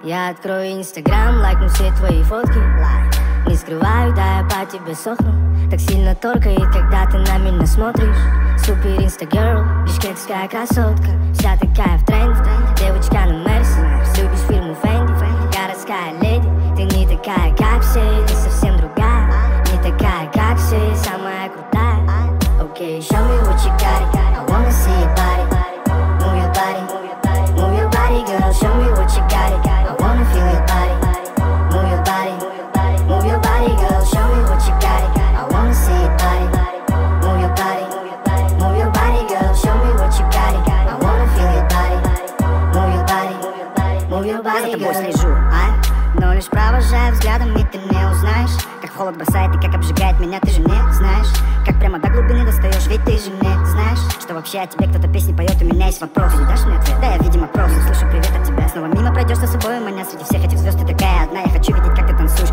Я открою инстаграм, лайкну все твои фотки. Не скрываю, да, я по тебе сохну. Так сильно торкает, когда ты на меня смотришь. Супер инстагерл, бишкекская красотка. Вся такая в тренде, девочка на Мерси. Любишь фирму Фенди, городская леди. Ты не такая, как все, ты совсем другая. Не такая, как все, самая крутая. Okay, show me what you got, I wanna see your body. Move your body, move your body, girl. Show me what you got, I wanna feel your body. Move your body, move your body, girl. Show me what you got, I wanna see your body. Move your body, move your body, girl. Show me what you got, I wanna feel your body. Move your body, move your body, girl. Я за тобой слежу, но лишь провожая взглядом, и ты не узнаешь, как холод бросает и как обжигает меня, ты же не знаешь. Как прямо до глубины достаешь, ведь ты же не знаешь, что вообще о тебе кто-то песни поет. У меня есть вопрос, ты дашь мне ответ? Да, я, видимо, просто слышу привет от тебя. Снова мимо пройдешь за собой, у меня среди всех этих звезд ты такая одна. Я хочу видеть, как ты танцуешь.